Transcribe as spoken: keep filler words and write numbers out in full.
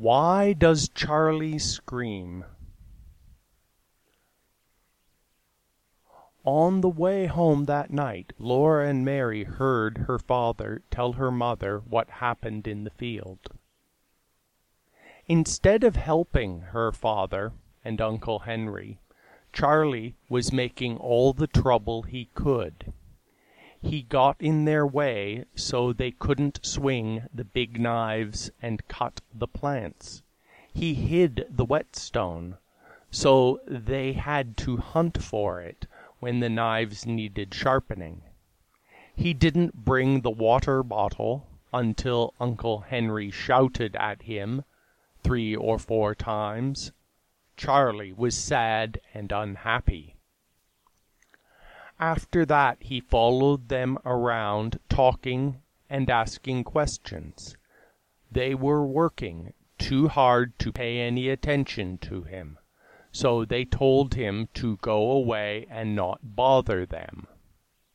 Why does Charlie scream? On the way home that night, Laura and Mary heard her father tell her mother what happened in the field. Instead of helping her father and Uncle Henry, Charlie was making all the trouble he could. He got in their way so they couldn't swing the big knives and cut the plants. He hid the whetstone, so they had to hunt for it when the knives needed sharpening. He didn't bring the water bottle until Uncle Henry shouted at him three or four times. Charlie was sad and unhappy. After that he followed them around, talking and asking questions. They were working too hard to pay any attention to him, so they told him to go away and not bother them.